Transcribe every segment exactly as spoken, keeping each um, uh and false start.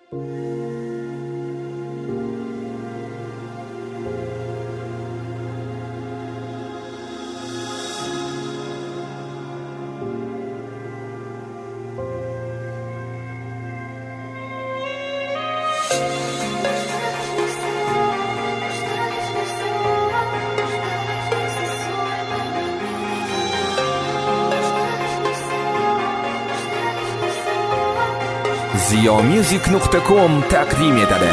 ziyo music nuqta com taqdim etadi.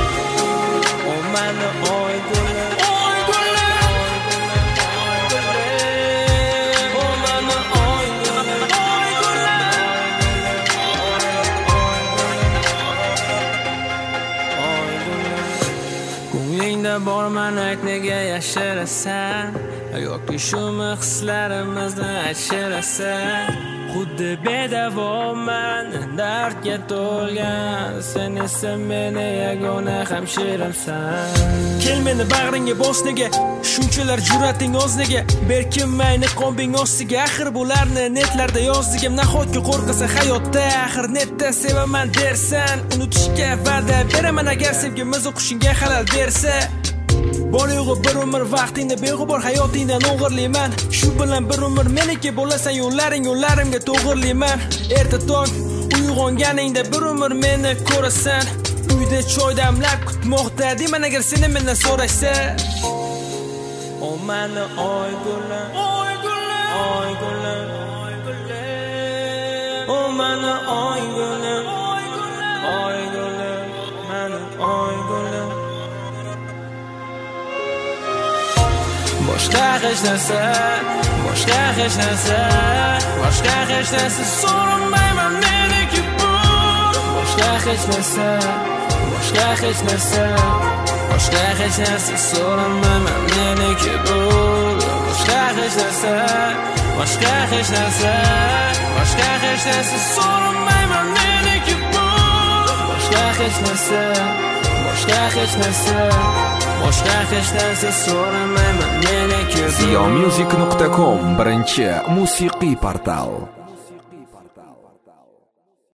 Ko'nglingda borman nega yashirasan, yoki shu hislarimizni aytirasan. Xuddi bedavoman dardga to'lgan, sen esa meni yagona hamshiramsan. Kel meni bag'ringga bos nega, shunchalar jur'ating oz nega. Berkinmay niqobing ostiga, axir bularni netlarda yozdigim. Nahotki qo'rqasa hayotda, axir netda sevaman dersan. Unutishga va'da beraman agar sevgimiz o'qishingga xalal bersa. Bor-yo'g'i bir umr vaqtingni beg'ubor hayotingdan o'g'irlayman. Shu bilan bir umr meniki bo'lasan, yo'llaring yo'llarimga to'g'irlayman. Erta tong uyg'onganingda bir umr meni ko'rasan. Uyda choy damlab kutmoqda deyman agar seni mendan so'rashsa. O mani oy gulim, oy gulim, oy gulim, oy gulim. O mani oy gulim, oy gulim, oy gulim, mani oy gulim. Boshqa hech narsa, boshqa hech narsa, boshqa hech narsa so'ramayman meniki bu. Boshqa hech narsa, boshqa hech narsa, boshqa hech narsa so'ramayman meniki bu. Boshqa hech narsa, boshqa hech narsa, boshqa hech narsa so'ramayman meniki bu. Boshqa hech narsa, boshqa hech narsa, boshqa hech narsa so'ramayman meniki bu. ziyo music nuqta com birinchi musiqiy portal.